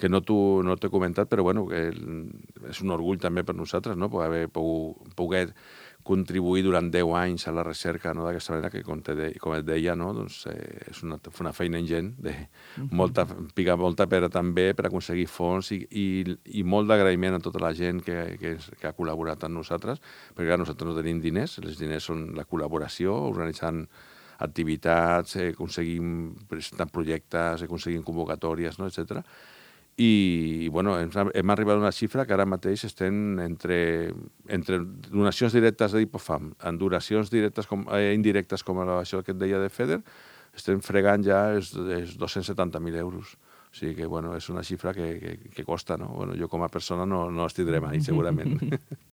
que no t'he comentat, però bueno, que és un orgull també per nosaltres, no? Haver pogut contribuir durant 10 anys a la recerca, no? D'aquesta manera que, com et deia, no? Doncs, és una feina ingent, picar molta pera també per aconseguir fons i molt d'agraïment a tota la gent que ha col·laborat amb nosaltres, perquè clar, nosaltres no tenim diners, els diners són la col·laboració, organitzant activitats, aconseguim presentar projectes, aconseguim convocatòries, no? Etcètera. I bueno, hem arribat a una xifra que ara mateix estem entre donacions directes de Dipofam, en donacions indirectes com això que et deia de FEDER, estem fregant ja els 270.000 euros. O sigui que, bueno, és una xifra que costa, no? Bueno, jo com a persona no els tindré mai, segurament.